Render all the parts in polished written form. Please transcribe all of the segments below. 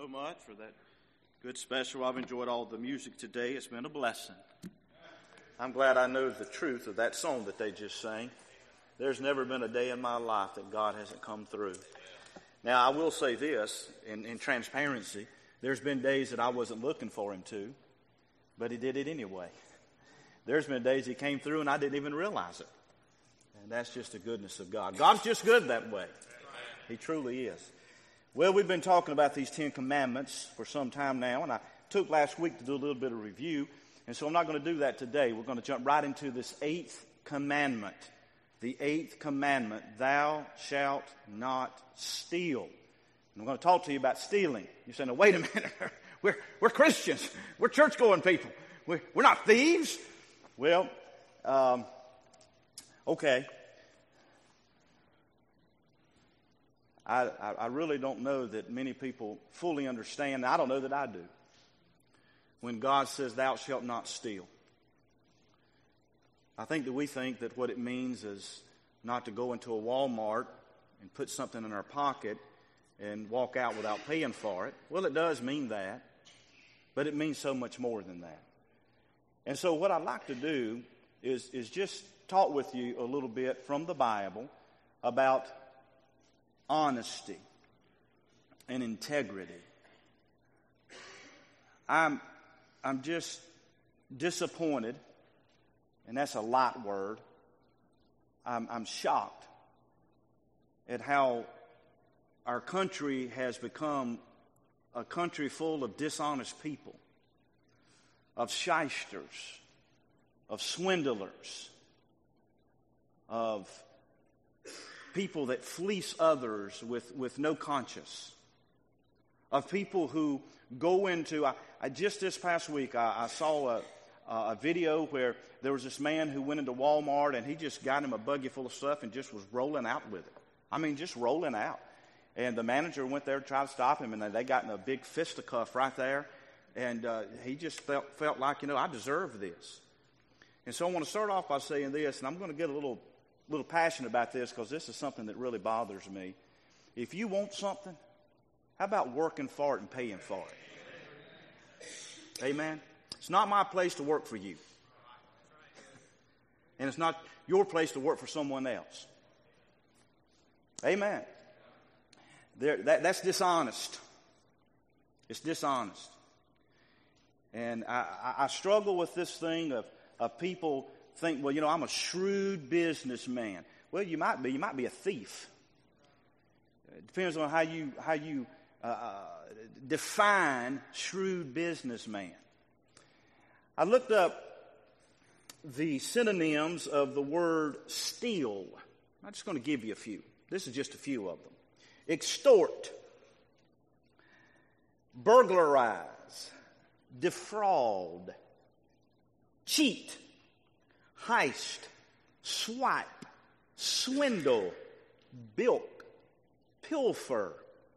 so much for that good special. I've enjoyed all the music today. It's been a blessing. I'm glad I know the truth of that song that they just sang. There's never been a day in my life that God hasn't come through. Now, I will say this in transparency. There's been days that I wasn't looking for him to, but he did it anyway. There's been days he came through and I didn't even realize it. And that's just the goodness of God. God's just good that way. He truly is. Well, we've been talking about these 10 commandments for some time now, and I took last week to do a little bit of review, and so I'm not going to do that today. We're going to jump right into this 8th commandment. The 8th commandment, thou shalt not steal. And I'm going to talk to you about stealing. You're saying, no, wait a minute. We're Christians. We're church-going people. We're not thieves. Well, okay. I really don't know that many people fully understand. I don't know that I do. When God says, thou shalt not steal. I think that we think that what it means is not to go into a Walmart and put something in our pocket and walk out without paying for it. Well, it does mean that, but it means so much more than that. And so what I'd like to do is just talk with you a little bit from the Bible about honesty and integrity. I'm just disappointed, and that's a light word. I'm shocked at how our country has become a country full of dishonest people, of shysters, of swindlers, of people that fleece others with no conscience, of people who go into, just this past week, I saw a video where there was this man who went into Walmart and he just got him a buggy full of stuff and just was rolling out with it. I mean, just rolling out. And the manager went there to try to stop him, and they got in a big fisticuff right there. And he just felt like, I deserve this. And so I want to start off by saying this, and I'm going to get a little passionate about this because this is something that really bothers me. If you want something, how about working for it and paying for it? Amen? It's not my place to work for you. And it's not your place to work for someone else. Amen. That's dishonest. It's dishonest. And I struggle with this thing of people think, well, I'm a shrewd businessman. Well, you might be. You might be a thief. It depends on how you define shrewd businessman. I looked up the synonyms of the word steal. I'm just going to give you a few. This is just a few of them. Extort, burglarize, defraud, cheat, heist, swipe, swindle, bilk, pilfer,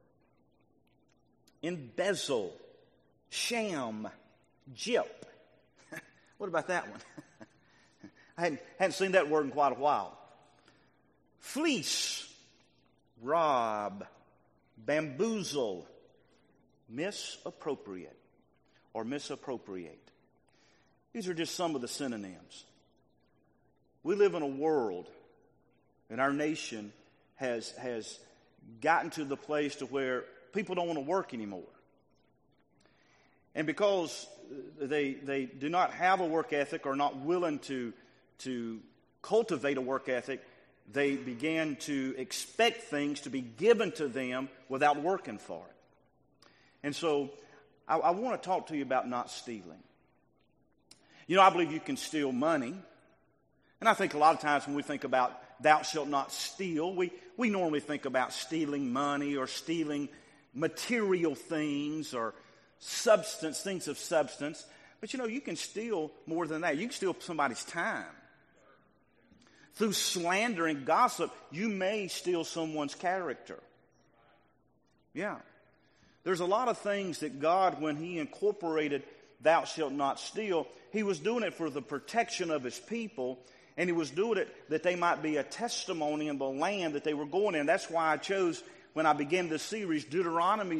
embezzle, sham, gyp. What about that one? I hadn't seen that word in quite a while. Fleece, rob, bamboozle, misappropriate, or misappropriate. These are just some of the synonyms. We live in a world, and our nation has gotten to the place to where people don't want to work anymore. And because they do not have a work ethic or not willing to cultivate a work ethic, they begin to expect things to be given to them without working for it. And so I want to talk to you about not stealing. I believe you can steal money. And I think a lot of times when we think about thou shalt not steal, we normally think about stealing money or stealing material things or things of substance. But you can steal more than that. You can steal somebody's time. Through slander and gossip, you may steal someone's character. Yeah. There's a lot of things that God, when He incorporated thou shalt not steal, He was doing it for the protection of His people, and He was doing it that they might be a testimony in the land that they were going in. That's why I chose, when I began this series, Deuteronomy's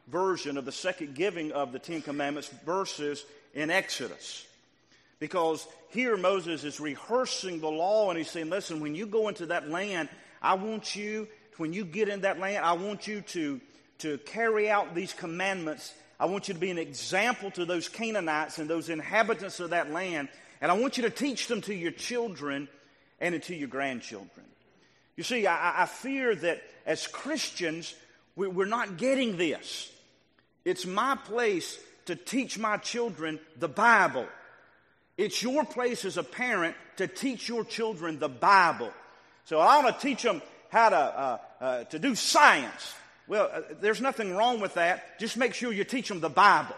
version of the second giving of the Ten Commandments verses in Exodus. Because here Moses is rehearsing the law, and he's saying, listen, when you go into that land, I want you, when you get in that land, I want you to carry out these commandments. I want you to be an example to those Canaanites and those inhabitants of that land. And I want you to teach them to your children and to your grandchildren. You see, I fear that as Christians, we're not getting this. It's my place to teach my children the Bible. It's your place as a parent to teach your children the Bible. So I want to teach them how to do science. Well, there's nothing wrong with that. Just make sure you teach them the Bible.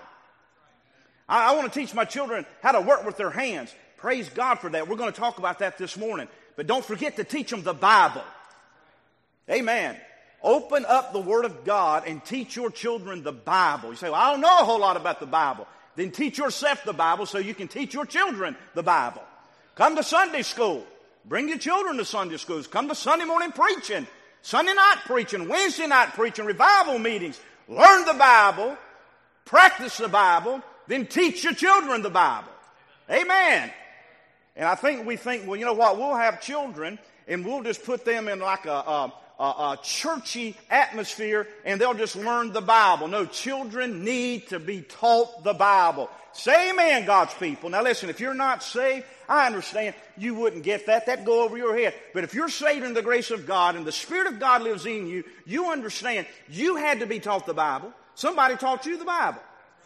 I want to teach my children how to work with their hands. Praise God for that. We're going to talk about that this morning. But don't forget to teach them the Bible. Amen. Open up the Word of God and teach your children the Bible. You say, well, I don't know a whole lot about the Bible. Then teach yourself the Bible so you can teach your children the Bible. Come to Sunday school. Bring your children to Sunday schools. Come to Sunday morning preaching, Sunday night preaching, Wednesday night preaching, revival meetings. Learn the Bible, practice the Bible, then teach your children the Bible. Amen. And we think, well, you know what? We'll have children and we'll just put them in like a churchy atmosphere and they'll just learn the Bible. No, children need to be taught the Bible. Say amen, God's people. Now listen, if you're not saved, I understand you wouldn't get that. That'd go over your head. But if you're saved in the grace of God and the Spirit of God lives in you, you understand you had to be taught the Bible. Somebody taught you the Bible.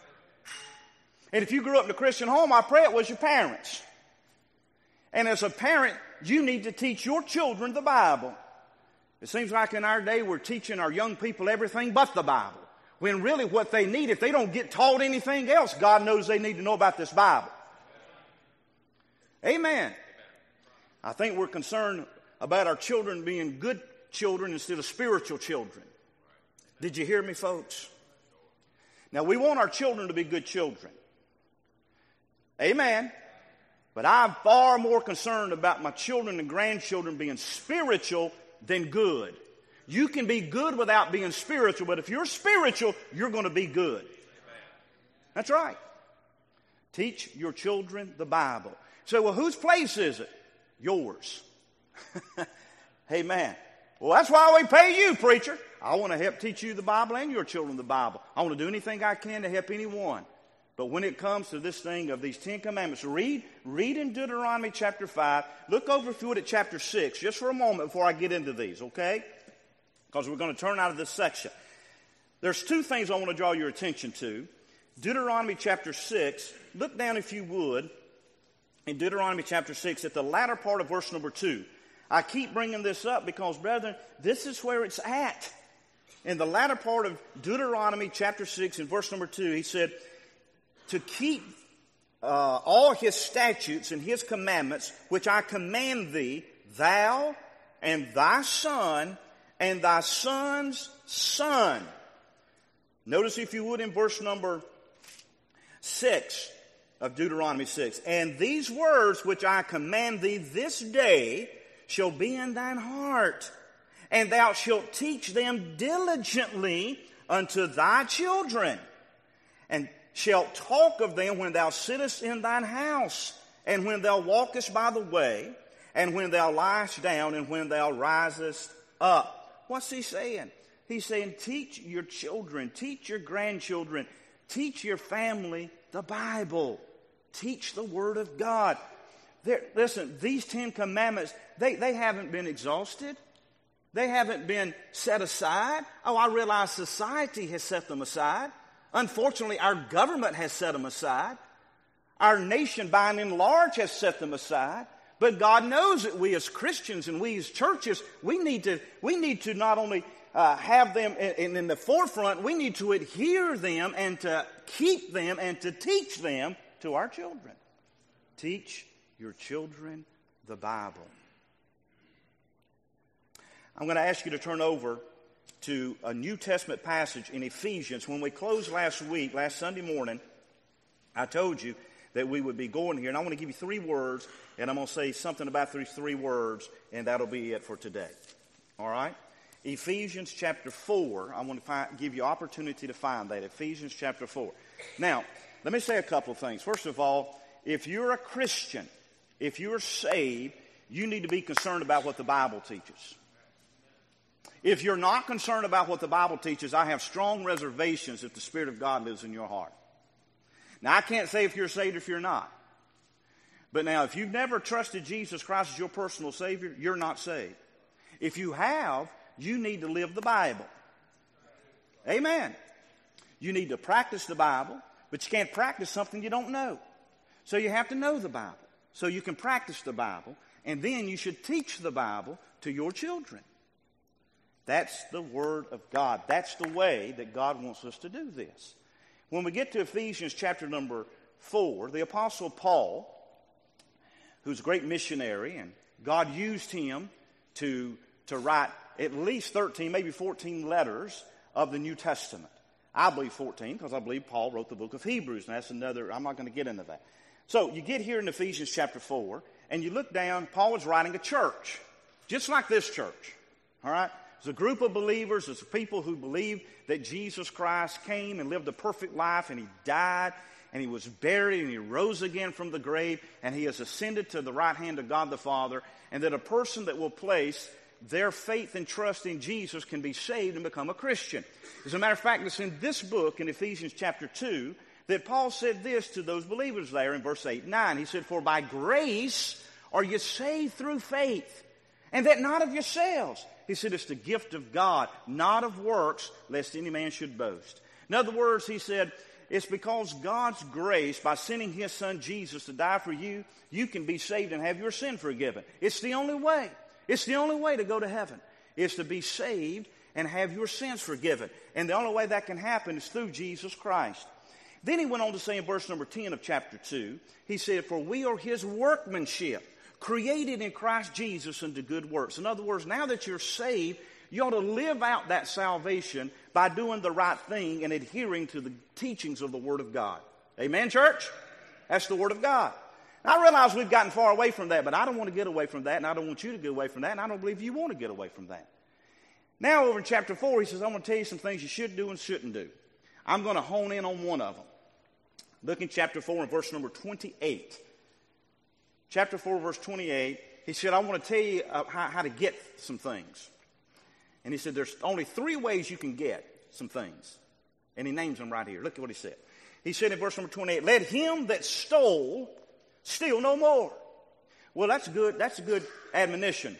And if you grew up in a Christian home, I pray it was your parents. And as a parent, you need to teach your children the Bible. It seems like in our day we're teaching our young people everything but the Bible. When really what they need, if they don't get taught anything else, God knows they need to know about this Bible. Amen. I think we're concerned about our children being good children instead of spiritual children. Did you hear me, folks? Now, we want our children to be good children. Amen. But I'm far more concerned about my children and grandchildren being spiritual than good. You can be good without being spiritual, but if you're spiritual, you're going to be good. That's right. Teach your children the Bible. So, well, whose place is it? Yours. Amen. Well, that's why we pay you, preacher. I want to help teach you the Bible and your children the Bible. I want to do anything I can to help anyone. But when it comes to this thing of these Ten Commandments, read in Deuteronomy chapter 5. Look over, if you would, at chapter 6, just for a moment before I get into these, okay? Because we're going to turn out of this section. There's two things I want to draw your attention to. Deuteronomy chapter 6, look down if you would, in Deuteronomy chapter 6 at the latter part of verse number 2. I keep bringing this up because, brethren, this is where it's at. In the latter part of Deuteronomy chapter 6 in verse number 2, he said, to keep all his statutes and his commandments, which I command thee, thou and thy son and thy son's son. Notice, if you would, in verse number 6 of Deuteronomy 6. And these words which I command thee this day shall be in thine heart, and thou shalt teach them diligently unto thy children, and shalt talk of them when thou sittest in thine house, and when thou walkest by the way, and when thou liest down, and when thou risest up. What's he saying? He's saying, teach your children, teach your grandchildren, teach your family the Bible. Teach the Word of God. Listen, these Ten Commandments, they haven't been exhausted. They haven't been set aside. Oh, I realize society has set them aside. Unfortunately, our government has set them aside. Our nation, by and large, has set them aside. But God knows that we as Christians and we as churches, we need to not only have them in the forefront, we need to adhere them and to keep them and to teach them to our children. Teach your children the Bible. I'm going to ask you to turn over to a New Testament passage in Ephesians. When we closed last Sunday morning, I told you that we would be going here. And I want to give you 3 words, and I'm going to say something about these 3 words, and that'll be it for today. All right? Ephesians chapter 4. I want to give you opportunity to find that. Ephesians chapter 4. Now, let me say a couple of things. First of all, if you're a Christian, if you're saved, you need to be concerned about what the Bible teaches. If you're not concerned about what the Bible teaches, I have strong reservations if the Spirit of God lives in your heart. Now, I can't say if you're saved or if you're not. But now, if you've never trusted Jesus Christ as your personal Savior, you're not saved. If you have, you need to live the Bible. Amen. You need to practice the Bible, but you can't practice something you don't know. So you have to know the Bible so you can practice the Bible, and then you should teach the Bible to your children. That's the Word of God. That's the way that God wants us to do this. When we get to Ephesians chapter number 4, the Apostle Paul, who's a great missionary, and God used him to write at least 13, maybe 14 letters of the New Testament. I believe 14 because I believe Paul wrote the book of Hebrews, and that's another, I'm not going to get into that. So you get here in Ephesians chapter 4, and you look down, Paul was writing a church, just like this church, all right? It's a group of believers. It's people who believe that Jesus Christ came and lived a perfect life, and he died, and he was buried, and he rose again from the grave, and he has ascended to the right hand of God the Father, and that a person that will place their faith and trust in Jesus can be saved and become a Christian. As a matter of fact, it's in this book, in Ephesians chapter 2, that Paul said this to those believers there in verse 8 and 9. He said, "For by grace are you saved through faith, and that not of yourselves." He said, it's the gift of God, not of works, lest any man should boast. In other words, he said, it's because God's grace, by sending his son Jesus to die for you, you can be saved and have your sin forgiven. It's the only way. It's the only way to go to heaven, is to be saved and have your sins forgiven. And the only way that can happen is through Jesus Christ. Then he went on to say in verse number 10 of chapter 2, he said, "For we are his workmanship, created in Christ Jesus unto good works." In other words, now that you're saved, you ought to live out that salvation by doing the right thing and adhering to the teachings of the Word of God. Amen, church? That's the Word of God. I realize we've gotten far away from that, but I don't want to get away from that, and I don't want you to get away from that, and I don't believe you want to get away from that. Now over in chapter 4, he says, I'm going to tell you some things you should do and shouldn't do. I'm going to hone in on one of them. Look in chapter 4 and verse number 28. Chapter 4, verse 28, he said, I want to tell you how to get some things. And he said, there's only 3 ways you can get some things. And he names them right here. Look at what he said. He said in verse number 28, "Let him that stole steal no more." Well, that's good. That's a good admonition.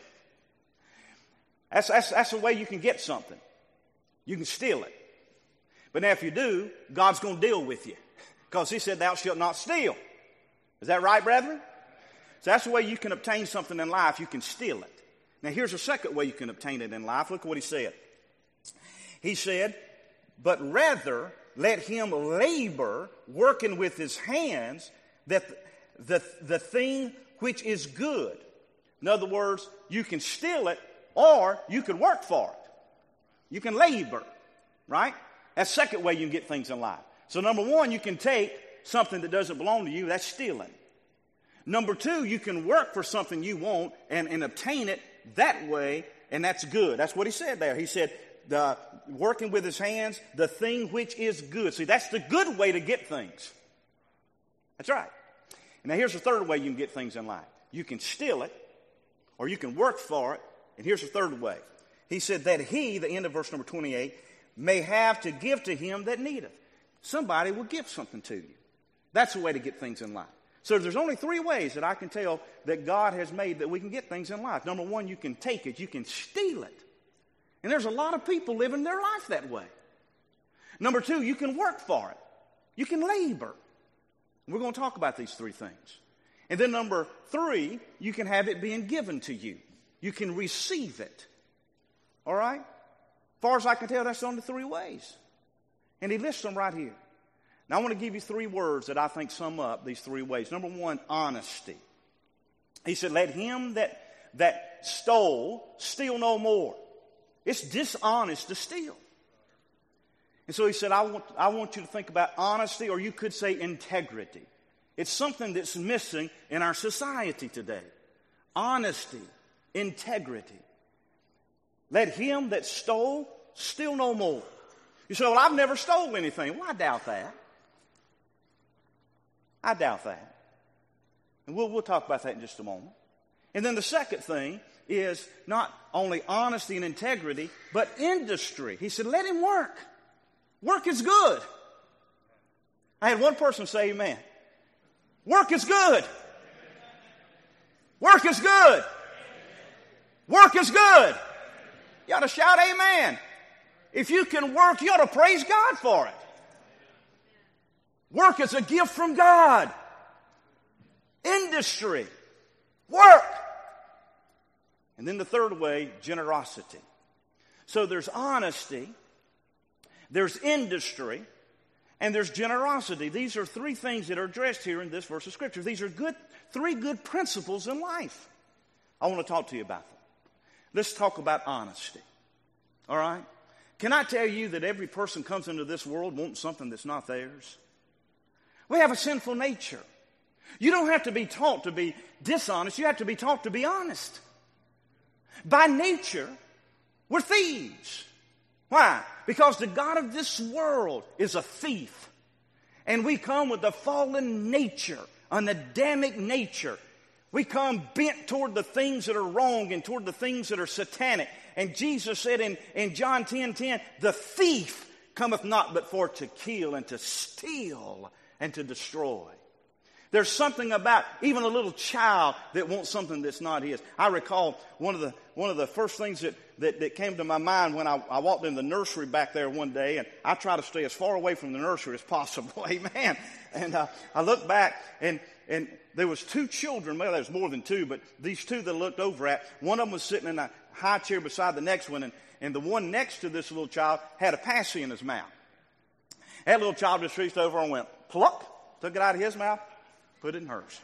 That's the way you can get something. You can steal it. But now if you do, God's going to deal with you. Because he said, "Thou shalt not steal." Is that right, brethren? So that's the way you can obtain something in life. You can steal it. Now here's a second way you can obtain it in life. Look at what he said. He said, "But rather let him labor, working with his hands, that the thing which is good." In other words, you can steal it or you can work for it. You can labor, right? That's the second way you can get things in life. So number 1, you can take something that doesn't belong to you. That's stealing. Number 2, you can work for something you want and obtain it that way, and that's good. That's what he said there. He said, working with his hands, the thing which is good. See, that's the good way to get things. That's right. And now here's the third way you can get things in life. You can steal it, or you can work for it, and here's the third way. He said that he, the end of verse number 28, may have to give to him that needeth. Somebody will give something to you. That's the way to get things in life. So there's only 3 ways that I can tell that God has made that we can get things in life. Number 1, you can take it. You can steal it. And there's a lot of people living their life that way. Number 2, you can work for it. You can labor. We're going to talk about these 3 things. And then number 3, you can have it being given to you. You can receive it. All right? As far as I can tell, that's only 3 ways. And he lists them right here. Now I want to give you 3 words that I think sum up these 3 ways. Number 1, honesty. He said, let him that stole steal no more. It's dishonest to steal. And so he said, I want you to think about honesty, or you could say integrity. It's something that's missing in our society today. Honesty, integrity. Let him that stole steal no more. You say, well, I've never stole anything. Well, I doubt that. I doubt that. And we'll talk about that in just a moment. And then the second thing is not only honesty and integrity, but industry. He said, let him work. Work is good. I had one person say amen. Work is good. Work is good. Work is good. You ought to shout amen. If you can work, you ought to praise God for it. Work is a gift from God. Industry. Work. And then the third way, generosity. So there's honesty, there's industry, and there's generosity. These are three things that are addressed here in this verse of Scripture. These are three good principles in life. I want to talk to you about them. Let's talk about honesty. All right? Can I tell you that every person comes into this world wanting something that's not theirs? We have a sinful nature. You don't have to be taught to be dishonest. You have to be taught to be honest. By nature, we're thieves. Why? Because the God of this world is a thief. And we come with a fallen nature, an Adamic nature. We come bent toward the things that are wrong and toward the things that are satanic. And Jesus said in John 10:10, the thief cometh not but for to kill and to steal and to destroy. There's something about even a little child that wants something that's not his. I recall one of the first things that came to my mind when I walked in the nursery back there one day, and I try to stay as far away from the nursery as possible. Amen. And I looked back, and there was two children. Well, there's more than two, but these two that I looked over at, one of them was sitting in a high chair beside the next one, and the one next to this little child had a passy in his mouth. That little child just reached over and went, pluck, took it out of his mouth, put it in hers.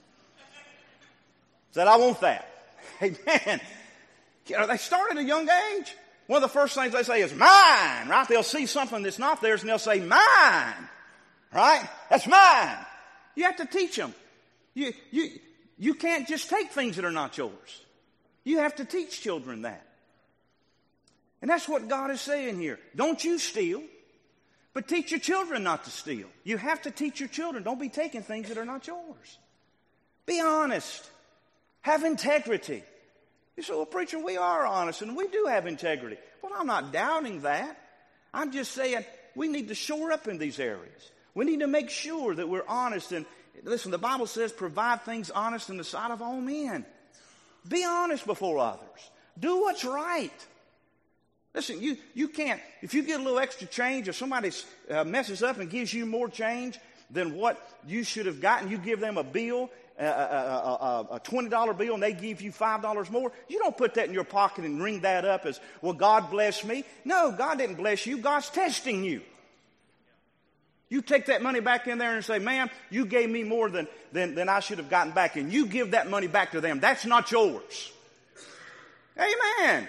Said, I want that. Amen. You know, they start at a young age. One of the first things they say is mine, right? They'll see something that's not theirs and they'll say mine, right? That's mine. You have to teach them. You can't just take things that are not yours. You have to teach children that. And that's what God is saying here. Don't you steal, but teach your children not to steal. You have to teach your children. Don't be taking things that are not yours. Be honest. Have integrity. You say, well, preacher, we are honest and we do have integrity. Well, I'm not doubting that. I'm just saying we need to shore up in these areas. We need to make sure that we're honest. And listen, the Bible says provide things honest in the sight of all men. Be honest before others. Do what's right. Listen, you can't, if you get a little extra change, if somebody messes up and gives you more change than what you should have gotten, you give them a bill, a $20 bill, and they give you $5 more, you don't put that in your pocket and ring that up as, well, God bless me. No, God didn't bless you. God's testing you. You take that money back in there and say, man, you gave me more than I should have gotten back, and you give that money back to them. That's not yours. Amen.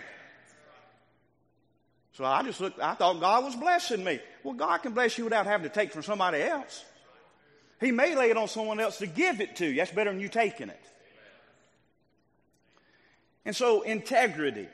So I thought God was blessing me. Well, God can bless you without having to take from somebody else. He may lay it on someone else to give it to you. That's better than you taking it. And so integrity.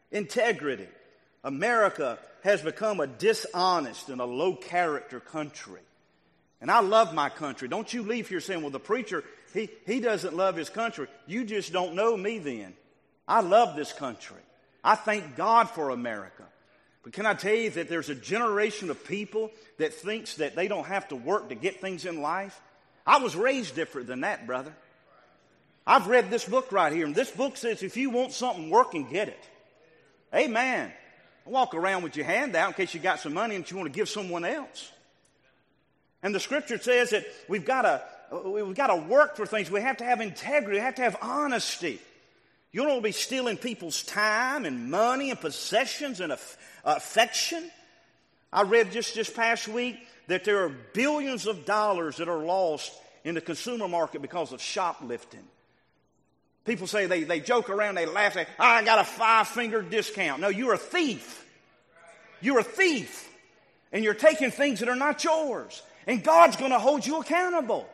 America has become a dishonest and a low-character country. And I love my country. Don't you leave here saying, well, the preacher, he doesn't love his country. You just don't know me then. I love this country. I thank God for America. But can I tell you that there's a generation of people that thinks that they don't have to work to get things in life? I was raised different than that, brother. I've read this book right here, and this book says if you want something, work and get it. Amen. Walk around with your hand out in case you got some money and you want to give someone else. And the scripture says that we've got to work for things. We have to have integrity. We have to have honesty. You don't want to be stealing people's time and money and possessions and affection. I read just this past week that there are billions of dollars that are lost in the consumer market because of shoplifting. People say they joke around, they laugh, say, I got a 5-finger discount. No, you're a thief. You're a thief. And you're taking things that are not yours. And God's going to hold you accountable.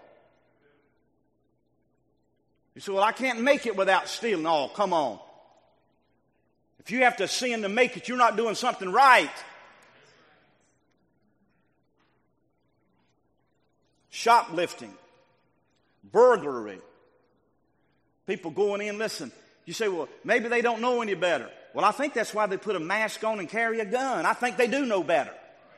You say, well, I can't make it without stealing. Oh, come on. If you have to sin to make it, you're not doing something right. Shoplifting, burglary, people going in, listen, you say, well, maybe they don't know any better. Well, I think that's why they put a mask on and carry a gun. I think they do know better.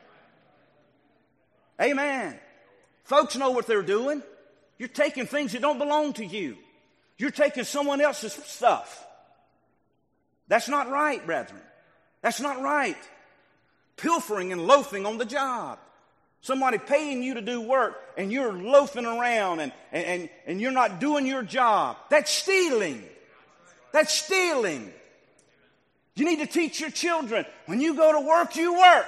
Amen. Folks know what they're doing. You're taking things that don't belong to you. You're taking someone else's stuff. That's not right, brethren. That's not right. Pilfering and loafing on the job. Somebody paying you to do work and you're loafing around and you're not doing your job. That's stealing. That's stealing. You need to teach your children, when you go to work, you work.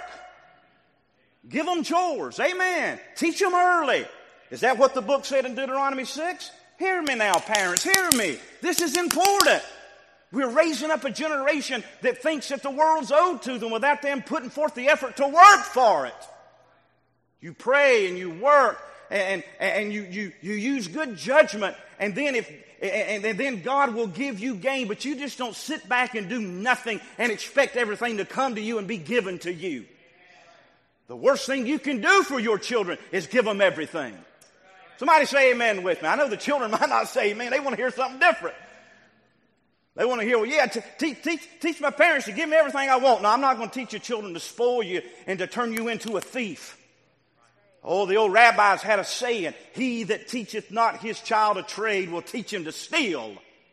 Give them chores. Amen. Teach them early. Is that what the book said in Deuteronomy 6? Hear me now, parents. Hear me. This is important. We're raising up a generation that thinks that the world's owed to them without them putting forth the effort to work for it. You pray and you work and you use good judgment, and then God will give you gain, but you just don't sit back and do nothing and expect everything to come to you and be given to you. The worst thing you can do for your children is give them everything. Somebody say amen with me. I know the children might not say amen. They want to hear something different. They want to hear, well, yeah, teach my parents to give me everything I want. No, I'm not going to teach your children to spoil you and to turn you into a thief. Oh, the old rabbis had a saying, he that teacheth not his child a trade will teach him to steal.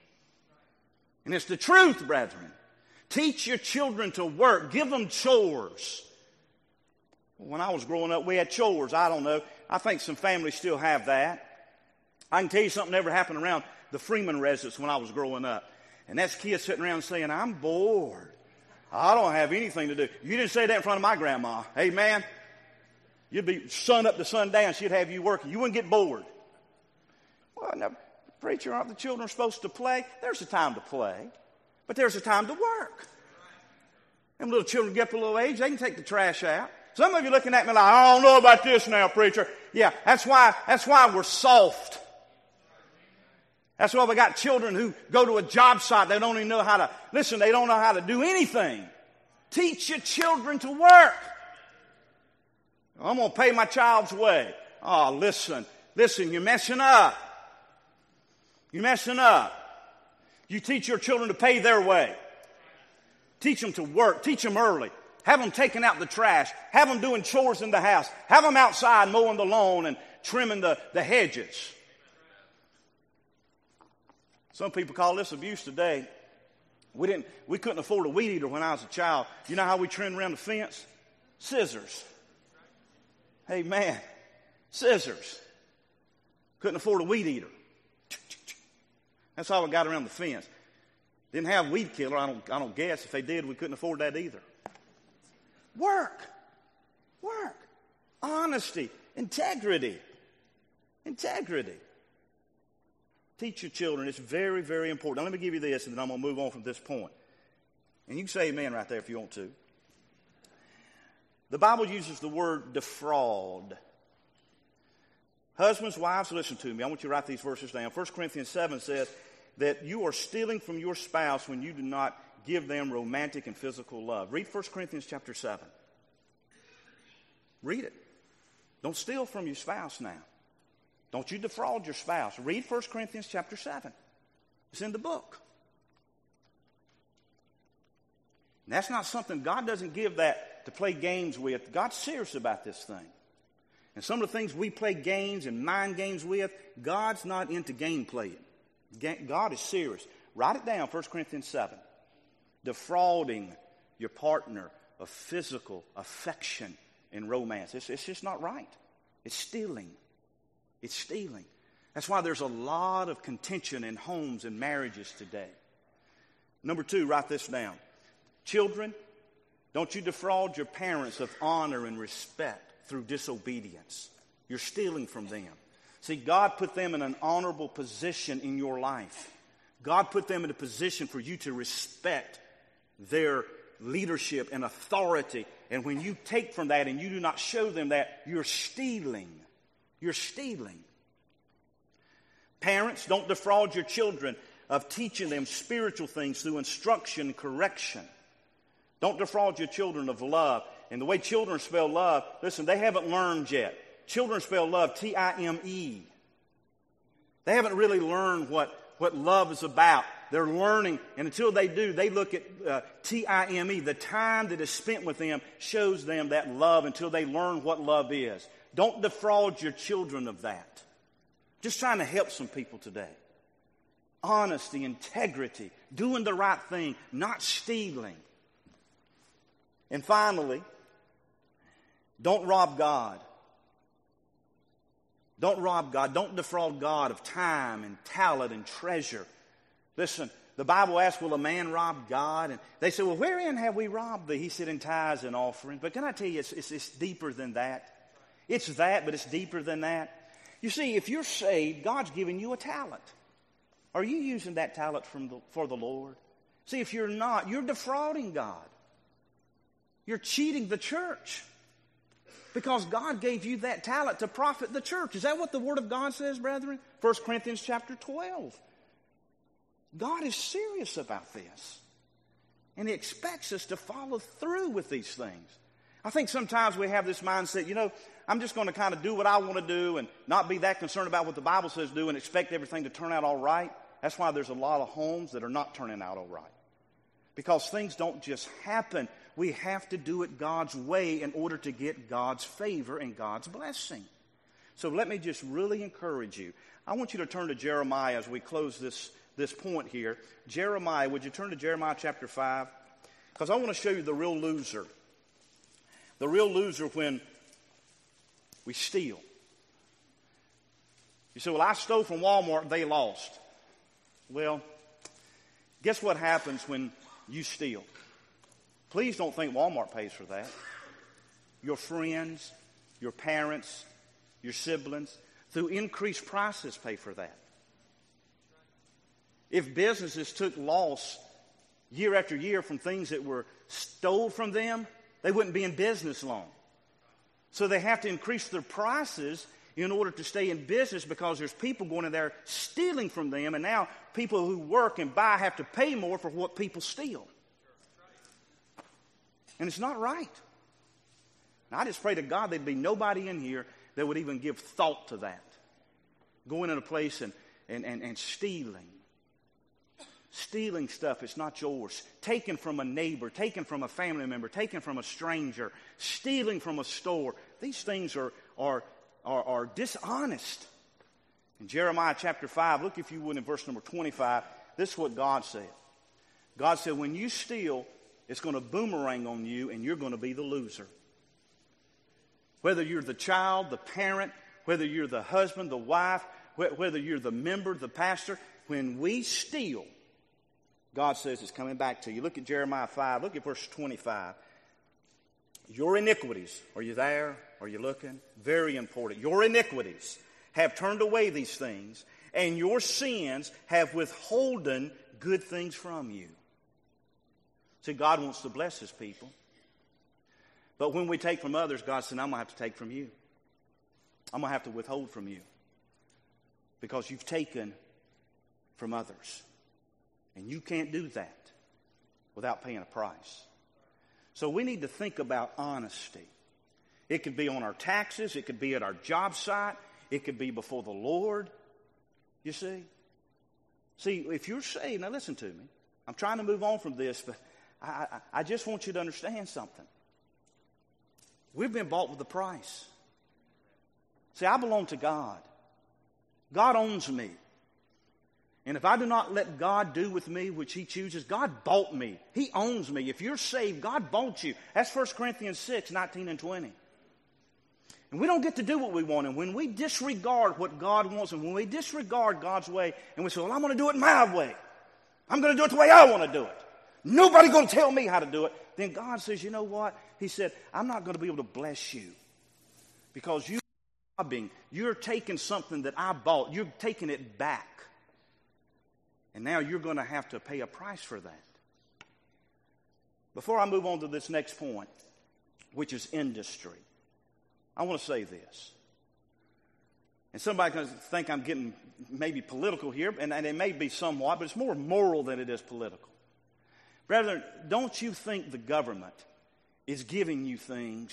And it's the truth, brethren. Teach your children to work. Give them chores. When I was growing up, we had chores. I don't know. I think some families still have that. I can tell you something never happened around the Freeman residence when I was growing up. And that's kids sitting around saying, I'm bored. I don't have anything to do. You didn't say that in front of my grandma. Amen. You'd be sun up to sundown. She'd have you working. You wouldn't get bored. Well, now, preacher, aren't the children supposed to play? There's a time to play, but there's a time to work. Them little children get up a little age, they can take the trash out. Some of you looking at me like, I don't know about this now, preacher. Yeah, that's why we're soft. That's why we got children who go to a job site. They don't even know how to, listen, they don't know how to do anything. Teach your children to work. I'm going to pay my child's way. Oh, listen, you're messing up. You're messing up. You teach your children to pay their way. Teach them to work. Teach them early. Have them taking out the trash. Have them doing chores in the house. Have them outside mowing the lawn and trimming the hedges. Some people call this abuse today. We couldn't afford a weed eater when I was a child. You know how we trimmed around the fence? Scissors. Hey, man, scissors. Couldn't afford a weed eater. That's how we got around the fence. Didn't have weed killer, I don't guess. If they did, we couldn't afford that either. Work. Honesty. Integrity. Teach your children. It's very, very important. Now, let me give you this, and then I'm going to move on from this point. And you can say amen right there if you want to. The Bible uses the word defraud. Husbands, wives, listen to me. I want you to write these verses down. 1 Corinthians 7 says that you are stealing from your spouse when you do not give them romantic and physical love. Read 1 Corinthians chapter 7. Read it. Don't steal from your spouse now. Don't you defraud your spouse. Read 1 Corinthians chapter 7. It's in the book. And that's not something, God doesn't give that to play games with. God's serious about this thing. And some of the things we play games and mind games with, God's not into game playing. God is serious. Write it down, 1 Corinthians 7. Defrauding your partner of physical affection and romance. It's just not right. It's stealing. It's stealing. That's why there's a lot of contention in homes and marriages today. Number 2, write this down. Children, don't you defraud your parents of honor and respect through disobedience. You're stealing from them. See, God put them in an honorable position in your life. God put them in a position for you to respect their leadership and authority. And when you take from that and you do not show them that, you're stealing. You're stealing. Parents, don't defraud your children of teaching them spiritual things through instruction and correction. Don't defraud your children of love. And the way children spell love, listen, they haven't learned yet. Children spell love T-I-M-E. They haven't really learned what love is about. They're learning, and until they do, they look at T-I-M-E. The time that is spent with them shows them that love until they learn what love is. Don't defraud your children of that. Just trying to help some people today. Honesty, integrity, doing the right thing, not stealing. And finally, don't rob God. Don't rob God. Don't defraud God of time and talent and treasure. Listen, the Bible asks, will a man rob God? And they say, well, wherein have we robbed thee? He said, in tithes and offerings. But can I tell you, it's deeper than that. It's that, but it's deeper than that. You see, if you're saved, God's given you a talent. Are you using that talent for the Lord? See, if you're not, you're defrauding God. You're cheating the church. Because God gave you that talent to profit the church. Is that what the Word of God says, brethren? 1 Corinthians chapter 12. God is serious about this. And He expects us to follow through with these things. I think sometimes we have this mindset, I'm just going to kind of do what I want to do and not be that concerned about what the Bible says do and expect everything to turn out all right. That's why there's a lot of homes that are not turning out all right. Because things don't just happen. We have to do it God's way in order to get God's favor and God's blessing. So let me just really encourage you. I want you to turn to Jeremiah as we close this point here. Jeremiah, would you turn to Jeremiah chapter 5? Because I want to show you the real loser. The real loser when we steal. You say, well, I stole from Walmart, they lost. Well, guess what happens when you steal? Please don't think Walmart pays for that. Your friends, your parents, your siblings, through increased prices pay for that. If businesses took loss year after year from things that were stole from them, they wouldn't be in business long. So they have to increase their prices in order to stay in business because there's people going in there stealing from them, and now people who work and buy have to pay more for what people steal. And it's not right. And I just pray to God there'd be nobody in here that would even give thought to that. Going in a place and stealing. Stealing stuff that's not yours. Taken from a neighbor, taken from a family member, taken from a stranger, stealing from a store. These things are dishonest. In Jeremiah chapter 5, look if you would in verse number 25. This is what God said. God said, when you steal, it's going to boomerang on you and you're going to be the loser. Whether you're the child, the parent, whether you're the husband, the wife, whether you're the member, the pastor, when we steal, God says it's coming back to you. Look at Jeremiah 5. Look at verse 25. Your iniquities. Are you there? Are you looking? Very important. Your iniquities have turned away these things, and your sins have withholden good things from you. See, God wants to bless His people. But when we take from others, God said, I'm going to have to take from you. I'm going to have to withhold from you. Because you've taken from others. And you can't do that without paying a price. So we need to think about honesty. It could be on our taxes. It could be at our job site. It could be before the Lord. You see? See, if you're saved, now listen to me. I'm trying to move on from this, but I just want you to understand something. We've been bought with a price. See, I belong to God. God owns me. And if I do not let God do with me which He chooses, God bought me. He owns me. If you're saved, God bought you. That's 1 Corinthians 6, 19 and 20. And we don't get to do what we want. And when we disregard what God wants, and when we disregard God's way, and we say, well, I'm going to do it my way. I'm going to do it the way I want to do it. Nobody's going to tell me how to do it. Then God says, you know what? He said, I'm not going to be able to bless you. Because you're taking something that I bought. You're taking it back. And now you're going to have to pay a price for that. Before I move on to this next point, which is industry, I want to say this. And somebody can think I'm getting maybe political here, and it may be somewhat, but it's more moral than it is political. Brethren, don't you think the government is giving you things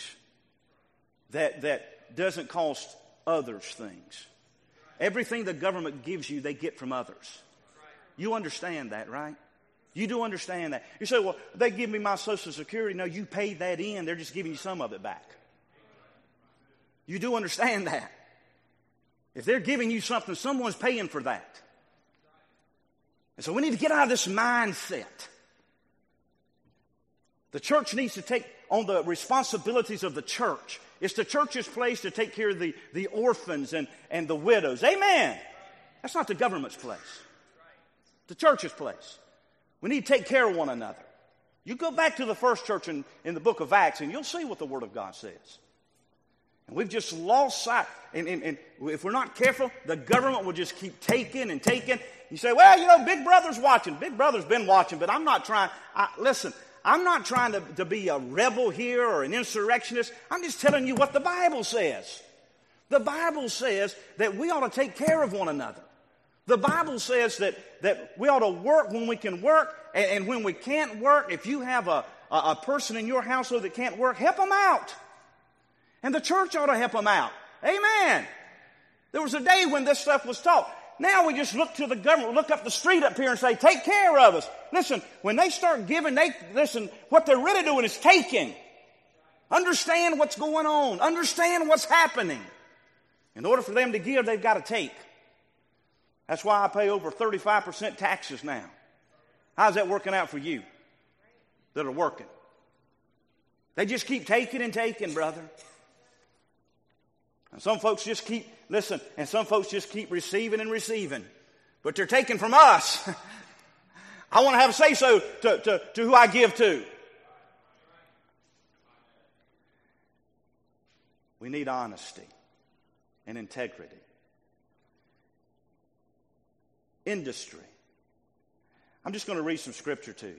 that doesn't cost others things? Everything the government gives you, they get from others. You understand that, right? You do understand that. You say, well, they give me my Social Security. No, you paid that in. They're just giving you some of it back. You do understand that. If they're giving you something, someone's paying for that. And so we need to get out of this mindset. The church needs to take on the responsibilities of the church. It's the church's place to take care of the orphans and the widows. Amen. That's not the government's place. The church's place. We need to take care of one another. You go back to the first church in the book of Acts, and you'll see what the Word of God says. And we've just lost sight. And if we're not careful, the government will just keep taking and taking. You say, well, Big Brother's watching. Big Brother's been watching, but I'm not trying. Listen, I'm not trying to be a rebel here or an insurrectionist. I'm just telling you what the Bible says. The Bible says that we ought to take care of one another. The Bible says that we ought to work when we can work, and when we can't work, if you have a person in your household that can't work, help them out. And the church ought to help them out. Amen. There was a day when this stuff was taught. Now we just look to the government, look up the street up here and say, take care of us. Listen, when they start giving, what they're really doing is taking. Understand what's going on. Understand what's happening. In order for them to give, they've got to take. That's why I pay over 35% taxes now. How's that working out for you that are working? They just keep taking and taking, brother. And some folks just keep, and some folks just keep receiving and receiving. But they're taking from us. I want to have a say-so to who I give to. We need honesty and integrity. Industry. I'm just going to read some scripture to you.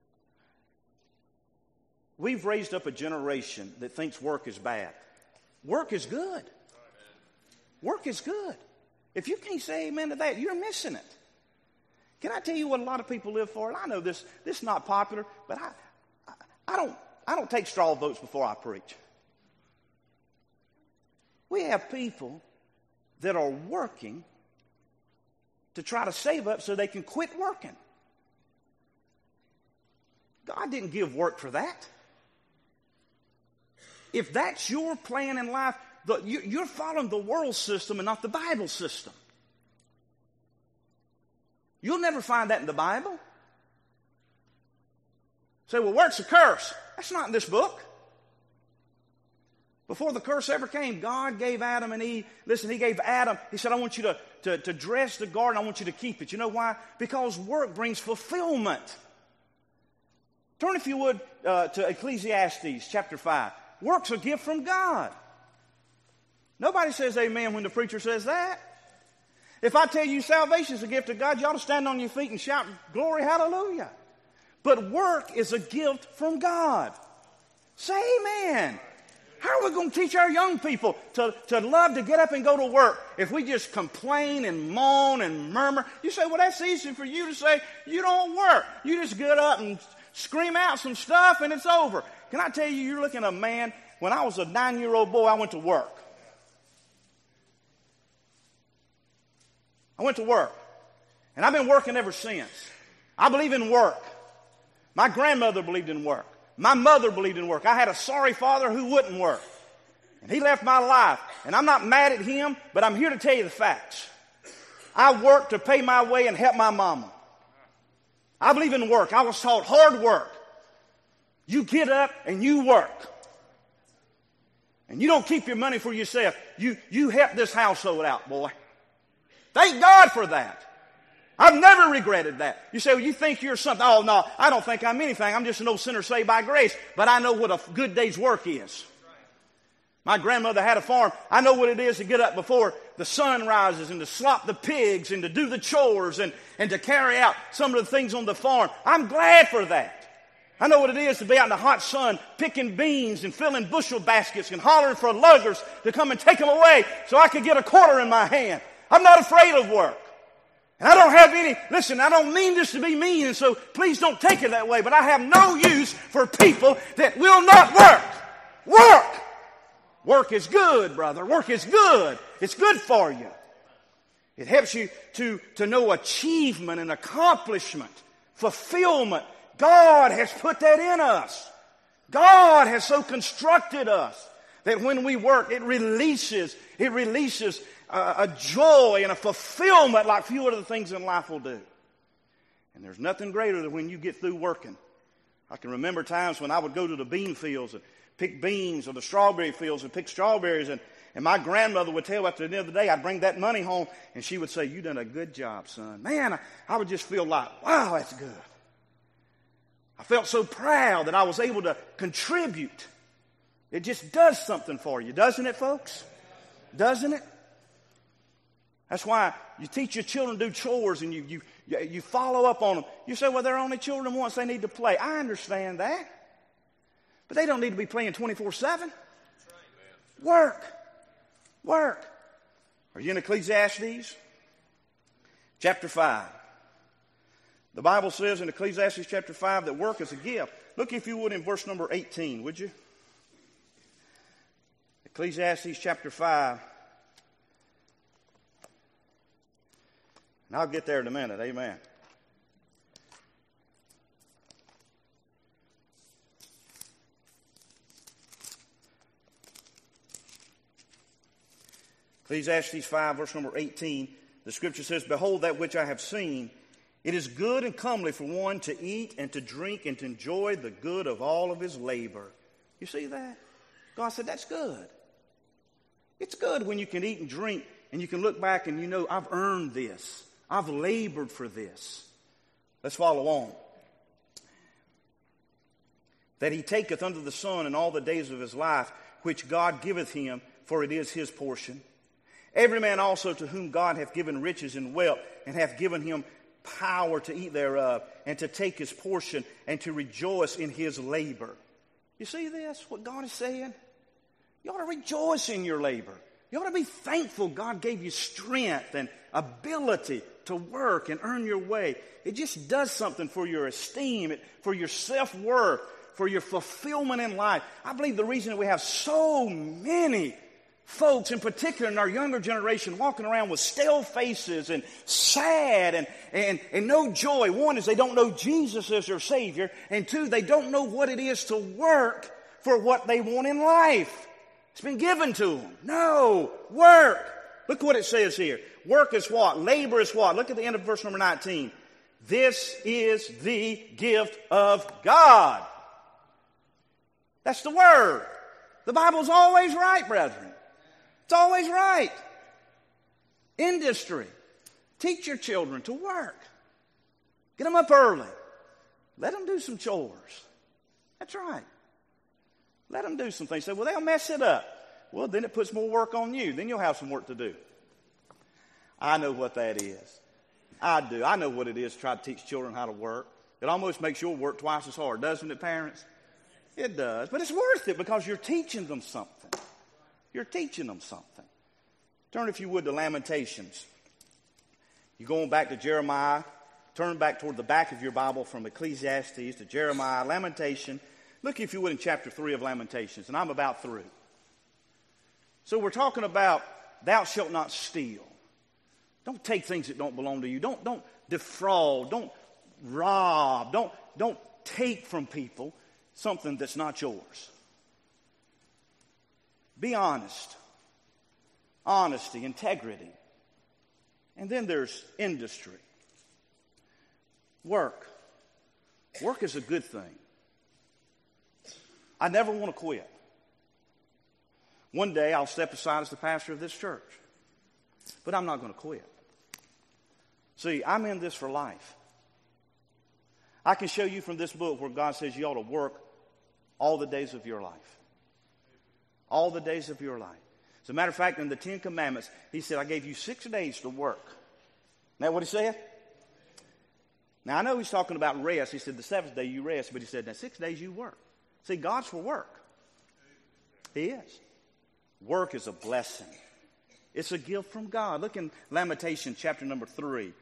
We've raised up a generation that thinks work is bad. Work is good. Work is good. If you can't say amen to that, you're missing it. Can I tell you what a lot of people live for? And I know this is not popular, but I don't take straw votes before I preach. We have people that are working to try to save up so they can quit working. God didn't give work for that. If that's your plan in life, you're following the world system and not the Bible system. You'll never find that in the Bible. Say, well, work's a curse. That's not in this book. Before the curse ever came, God gave Adam and Eve. Listen, He gave Adam, He said, I want you to dress the garden. I want you to keep it. You know why? Because work brings fulfillment. Turn, if you would, to Ecclesiastes chapter 5. Work's a gift from God. Nobody says amen when the preacher says that. If I tell you salvation is a gift of God, you ought to stand on your feet and shout, glory, hallelujah. But work is a gift from God. Say amen. How are we going to teach our young people to love to get up and go to work if we just complain and moan and murmur? You say, well, that's easy for you to say. You don't work. You just get up and scream out some stuff and it's over. Can I tell you, you're looking at a man. When I was a 9-year-old boy, I went to work. I went to work. And I've been working ever since. I believe in work. My grandmother believed in work. My mother believed in work. I had a sorry father who wouldn't work. And he left my life. And I'm not mad at him, but I'm here to tell you the facts. I worked to pay my way and help my mama. I believe in work. I was taught hard work. You get up and you work. And you don't keep your money for yourself. You help this household out, boy. Thank God for that. I've never regretted that. You say, well, you think you're something. Oh, no, I don't think I'm anything. I'm just an old sinner saved by grace. But I know what a good day's work is. My grandmother had a farm. I know what it is to get up before the sun rises and to slop the pigs and to do the chores and to carry out some of the things on the farm. I'm glad for that. I know what it is to be out in the hot sun picking beans and filling bushel baskets and hollering for luggers to come and take them away so I could get a quarter in my hand. I'm not afraid of work. And I don't have any, listen, I don't mean this to be mean, and so please don't take it that way, but I have no use for people that will not work. Work! Work is good, brother. Work is good. It's good for you. It helps you to know achievement and accomplishment, fulfillment. God has put that in us. God has so constructed us that when we work, it releases a joy and a fulfillment like few other things in life will do. And there's nothing greater than when you get through working. I can remember times when I would go to the bean fields and pick beans, or the strawberry fields and pick strawberries, and my grandmother would tell at the end of the day, I'd bring that money home, and she would say, "You done a good job, son." Man, I would just feel like, wow, that's good. I felt so proud that I was able to contribute. It just does something for you, doesn't it, folks? Doesn't it? That's why you teach your children to do chores and you follow up on them. You say, well, they're only children once, they need to play. I understand that. But they don't need to be playing 24/7. Work. Work. Are you in Ecclesiastes? Chapter 5. The Bible says in Ecclesiastes chapter 5 that work is a gift. Look, if you would, in verse number 18, would you? Ecclesiastes chapter 5. And I'll get there in a minute. Amen. Ecclesiastes 5, verse number 18, the scripture says, "Behold, that which I have seen, it is good and comely for one to eat and to drink and to enjoy the good of all of his labor." You see that? God said, that's good. It's good when you can eat and drink and you can look back and you know, I've earned this. I've labored for this. Let's follow on. "That he taketh under the sun in all the days of his life, which God giveth him, for it is his portion. Every man also to whom God hath given riches and wealth, and hath given him power to eat thereof, and to take his portion, and to rejoice in his labor." You see this, what God is saying? You ought to rejoice in your labor. You ought to be thankful God gave you strength and ability to work and earn your way. It just does something for your esteem, for your self-worth, for your fulfillment in life. I believe the reason that we have so many folks, in particular in our younger generation, walking around with stale faces and sad and no joy. One is they don't know Jesus as their Savior, and two, they don't know what it is to work for what they want in life. It's been given to them. No, work. Look what it says here. Work is what? Labor is what? Look at the end of verse number 19. "This is the gift of God." That's the word. The Bible's always right, brethren. It's always right. Industry. Teach your children to work. Get them up early. Let them do some chores. That's right. Let them do some things. Say, well, they'll mess it up. Well, then it puts more work on you. Then you'll have some work to do. I know what that is. I do. I know what it is to try to teach children how to work. It almost makes your work twice as hard, doesn't it, parents? It does. But it's worth it because you're teaching them something. You're teaching them something. Turn, if you would, to Lamentations. You're going back to Jeremiah. Turn back toward the back of your Bible from Ecclesiastes to Jeremiah. Lamentation. Look, if you would, in chapter 3 of Lamentations. And I'm about through. So we're talking about thou shalt not steal. Don't take things that don't belong to you. Don't defraud. Don't rob. Don't take from people something that's not yours. Be honest. Honesty, integrity. And then there's industry. Work. Work is a good thing. I never want to quit. One day I'll step aside as the pastor of this church. But I'm not going to quit. See, I'm in this for life. I can show you from this book where God says you ought to work all the days of your life. All the days of your life. As a matter of fact, in the 10 Commandments, he said, I gave you 6 days to work. Isn't that what he said? Now, I know he's talking about rest. He said the seventh day you rest, but he said, now 6 days you work. See, God's for work. He is. Work is a blessing. It's a gift from God. Look in Lamentations chapter number 3.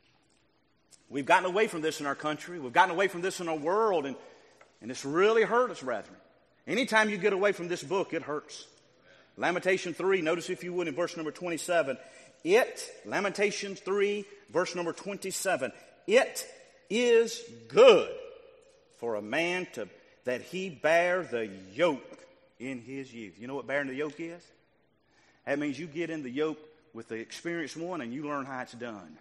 We've gotten away from this in our country. We've gotten away from this in our world, and it's really hurt us, brethren. Anytime you get away from this book, it hurts. Lamentation 3, notice if you would in verse number 27. Lamentation 3, verse number 27. It is good for a man that he bear the yoke in his youth. You know what bearing the yoke is? That means you get in the yoke with the experienced one and you learn how it's done.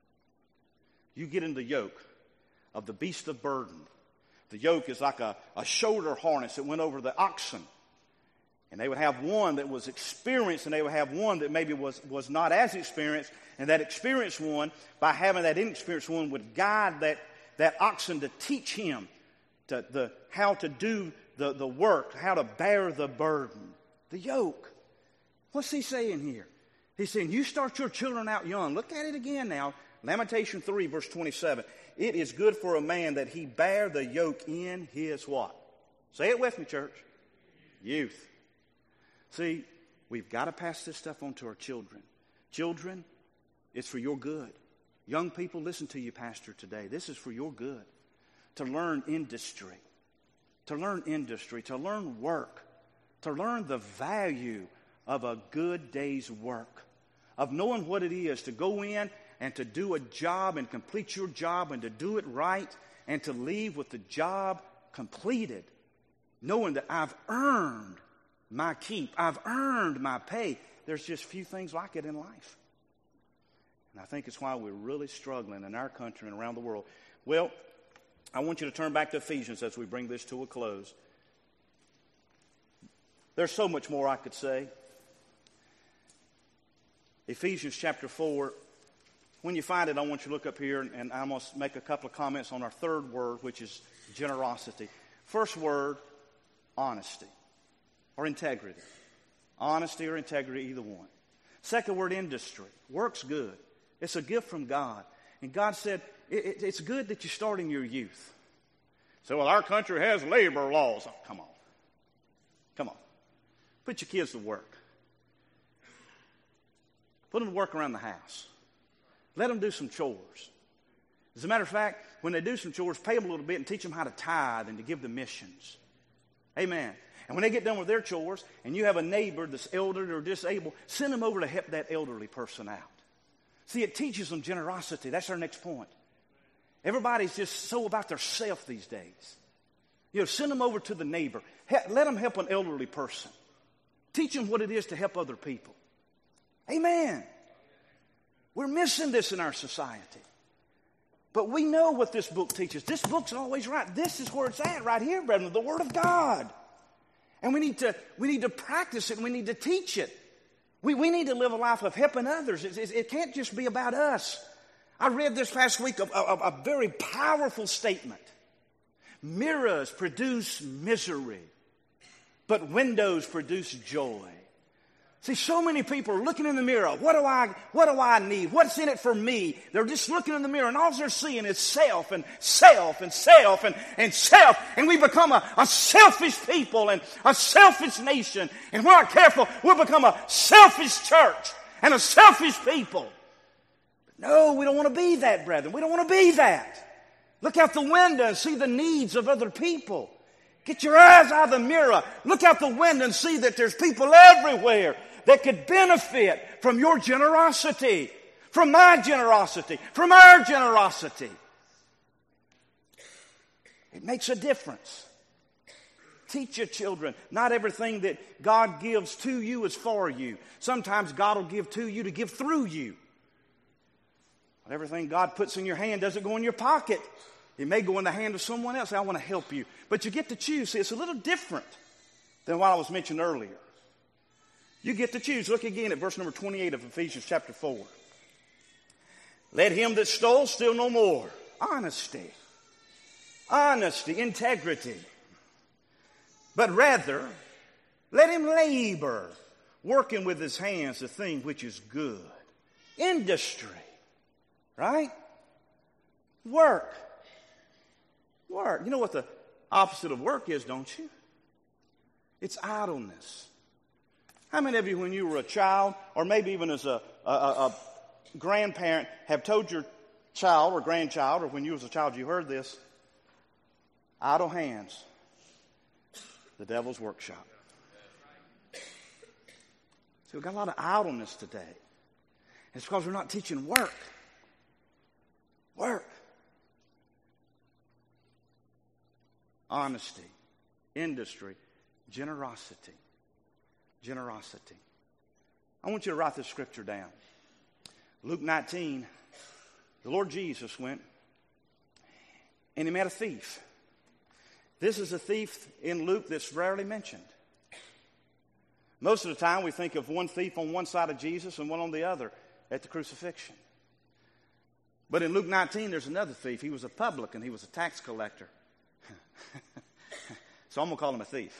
You get in the yoke of the beast of burden. The yoke is like a shoulder harness that went over the oxen. And they would have one that was experienced, and they would have one that maybe was not as experienced. And that experienced one, by having that inexperienced one, would guide that oxen to teach him how to do the work, how to bear the burden. The yoke. What's he saying here? He's saying, you start your children out young. Look at it again now. Lamentation 3, verse 27. It is good for a man that he bear the yoke in his what? Say it with me, church. Youth. See, we've got to pass this stuff on to our children. Children, it's for your good. Young people, listen to you, Pastor, today. This is for your good. To learn industry. To learn work. To learn the value of a good day's work. Of knowing what it is to go in and to do a job and complete your job and to do it right and to leave with the job completed. Knowing that I've earned my keep. I've earned my pay. There's just few things like it in life. And I think it's why we're really struggling in our country and around the world. Well, I want you to turn back to Ephesians as we bring this to a close. There's so much more I could say. Ephesians chapter 4. When you find it, I want you to look up here, and I'm going to make a couple of comments on our third word, which is generosity. First word, honesty or integrity. Honesty or integrity, either one. Second word, industry. Work's good. It's a gift from God. And God said, it's good that you start in your youth. So, well, our country has labor laws. Oh, come on. Come on. Put your kids to work. Put them to work around the house. Let them do some chores. As a matter of fact, when they do some chores, pay them a little bit and teach them how to tithe and to give to missions. Amen. And when they get done with their chores and you have a neighbor that's elderly or disabled, send them over to help that elderly person out. See, it teaches them generosity. That's our next point. Everybody's just so about their self these days. You know, send them over to the neighbor. Let them help an elderly person. Teach them what it is to help other people. Amen. We're missing this in our society. But we know what this book teaches. This book's always right. This is where it's at right here, brethren, the Word of God. And we need to practice it and we need to teach it. We need to live a life of helping others. It can't just be about us. I read this past week a very powerful statement. Mirrors produce misery, but windows produce joy. See, so many people are looking in the mirror. What do I need? What's in it for me? They're just looking in the mirror, and all they're seeing is self and self and self and self. And we become a selfish people and a selfish nation. And we're not careful, we'll become a selfish church and a selfish people. But no, we don't want to be that, brethren. We don't want to be that. Look out the window and see the needs of other people. Get your eyes out of the mirror. Look out the window and see that there's people everywhere that could benefit from your generosity, from my generosity, from our generosity. It makes a difference. Teach your children. Not everything that God gives to you is for you. Sometimes God will give to you to give through you. But everything God puts in your hand doesn't go in your pocket. It may go in the hand of someone else. I want to help you. But you get to choose. See, it's a little different than what I was mentioning earlier. You get to choose. Look again at verse number 28 of Ephesians chapter 4. Let him that stole steal no more. Honesty. Honesty, integrity. But rather, let him labor, working with his hands the thing which is good. Industry. Right? Work. Work. You know what the opposite of work is, don't you? It's idleness. How many of you, when you were a child, or maybe even as a grandparent, have told your child or grandchild, or when you was a child you heard this, idle hands, the devil's workshop. So we've got a lot of idleness today. And it's because we're not teaching work. Work. Honesty, industry, generosity. Generosity. I want you to write this scripture down. Luke 19, the Lord Jesus went and he met a thief. This is a thief in Luke that's rarely mentioned. Most of the time we think of one thief on one side of Jesus and one on the other at the crucifixion. But in Luke 19 there's another thief. He was a publican. He was a tax collector. So I'm going to call him a thief.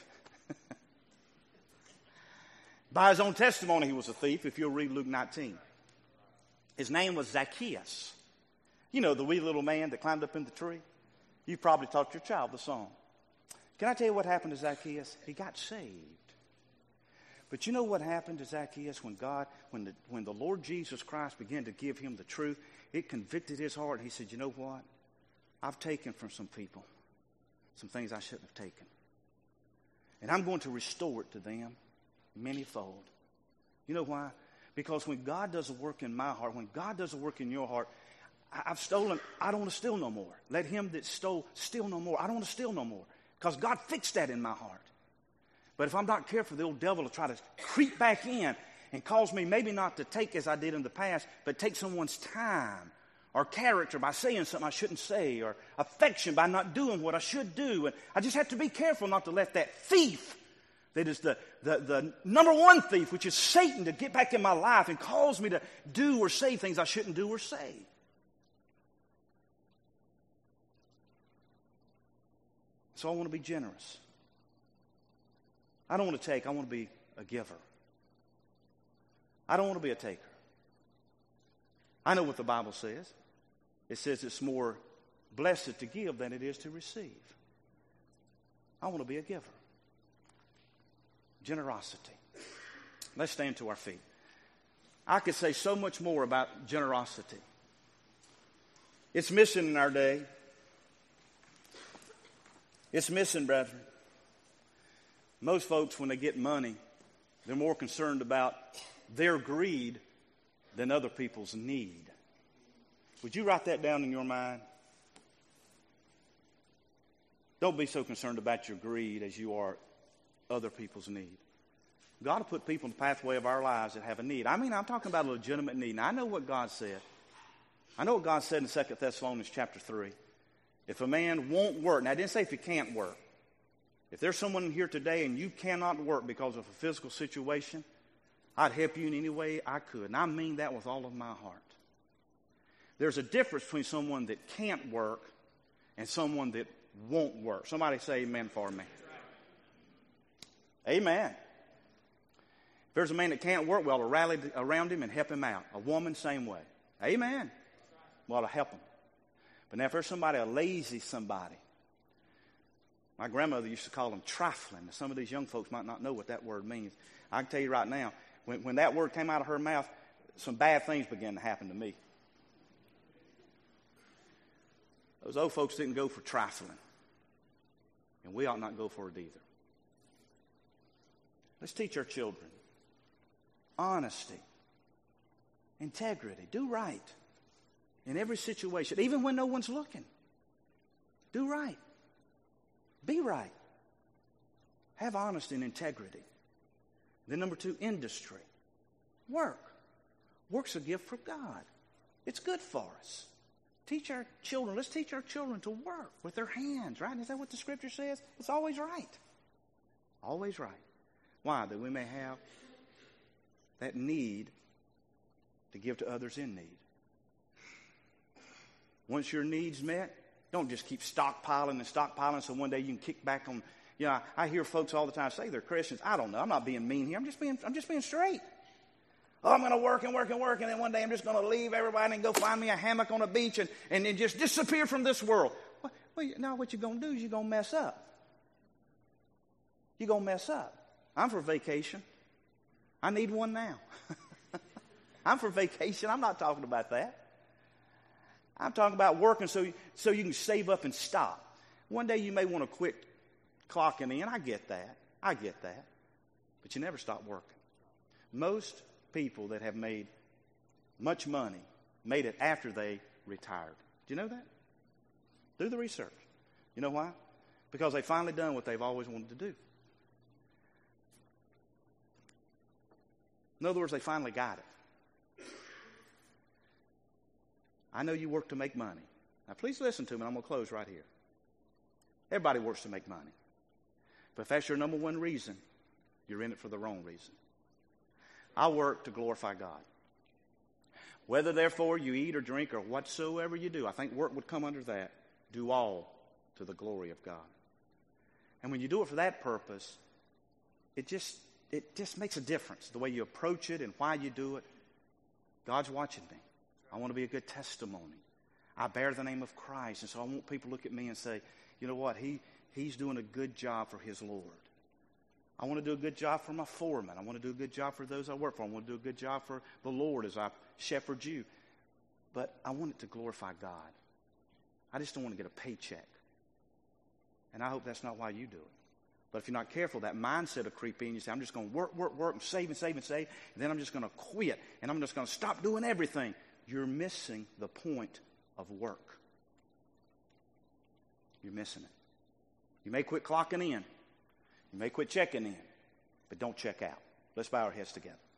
By his own testimony, he was a thief, if you'll read Luke 19. His name was Zacchaeus. You know, the wee little man that climbed up in the tree? You probably taught your child the song. Can I tell you what happened to Zacchaeus? He got saved. But you know what happened to Zacchaeus when the Lord Jesus Christ began to give him the truth? It convicted his heart. He said, you know what? I've taken from some people some things I shouldn't have taken. And I'm going to restore it to them manyfold. You know why? Because when God does a work in my heart, when God does a work in your heart, I've stolen, I don't want to steal no more. Let him that stole steal no more. I don't want to steal no more. Because God fixed that in my heart. But if I'm not careful, the old devil will try to creep back in and cause me maybe not to take as I did in the past, but take someone's time or character by saying something I shouldn't say, or affection by not doing what I should do. And I just have to be careful not to let that thief, that is the number one thief, which is Satan, to get back in my life and cause me to do or say things I shouldn't do or say. So I want to be generous. I don't want to take, I want to be a giver. I don't want to be a taker. I know what the Bible says. It says it's more blessed to give than it is to receive. I want to be a giver. Generosity. Let's stand to our feet. I could say so much more about generosity. It's missing in our day. It's missing, brethren. Most folks, when they get money, they're more concerned about their greed than other people's need. Would you write that down in your mind? Don't be so concerned about your greed as you are other people's need. God will put people in the pathway of our lives that have a need. I mean, I'm talking about a legitimate need. Now, I know what God said. I know what God said in 2 Thessalonians chapter 3. If a man won't work, now I didn't say if he can't work. If there's someone here today and you cannot work because of a physical situation, I'd help you in any way I could. And I mean that with all of my heart. There's a difference between someone that can't work and someone that won't work. Somebody say amen for me. Amen. If there's a man that can't work, we ought to rally around him and help him out. A woman, same way. Amen. We ought to help him. But now if there's somebody, a lazy somebody, my grandmother used to call them trifling. Some of these young folks might not know what that word means. I can tell you right now, when that word came out of her mouth, some bad things began to happen to me. Those old folks didn't go for trifling. And we ought not go for it either. Let's teach our children honesty, integrity, do right in every situation, even when no one's looking. Do right. Be right. Have honesty and integrity. Then number 2, industry. Work. Work's a gift from God. It's good for us. Teach our children. Let's teach our children to work with their hands, right? Is that what the Scripture says? It's always right. Always right. Why? That we may have that need to give to others in need. Once your needs met, don't just keep stockpiling so one day you can kick back on. You know, I hear folks all the time say they're Christians. I don't know. I'm not being mean here. I'm just being straight. Oh, I'm going to work and work and work, and then one day I'm just going to leave everybody and go find me a hammock on a beach and then just disappear from this world. Well, now what you're going to do is you're going to mess up. You're going to mess up. I'm for vacation. I need one now. I'm for vacation. I'm not talking about that. I'm talking about working so you can save up and stop. One day you may want to quit clocking in. I get that. But you never stop working. Most people that have made much money made it after they retired. Do you know that? Do the research. You know why? Because they finally done what they've always wanted to do. In other words, they finally got it. I know you work to make money. Now, please listen to me. I'm going to close right here. Everybody works to make money. But if that's your number one reason, you're in it for the wrong reason. I work to glorify God. Whether, therefore, you eat or drink or whatsoever you do, I think work would come under that. Do all to the glory of God. And when you do it for that purpose, it just makes a difference. The way you approach it and why you do it. God's watching me. I want to be a good testimony. I bear the name of Christ. And so I want people to look at me and say, you know what? He's doing a good job for his Lord. I want to do a good job for my foreman. I want to do a good job for those I work for. I want to do a good job for the Lord as I shepherd you. But I want it to glorify God. I just don't want to get a paycheck. And I hope that's not why you do it. But if you're not careful, that mindset will creep in. You say, I'm just going to work, and save, and then I'm just going to quit, and I'm just going to stop doing everything. You're missing the point of work. You're missing it. You may quit clocking in. You may quit checking in. But don't check out. Let's bow our heads together.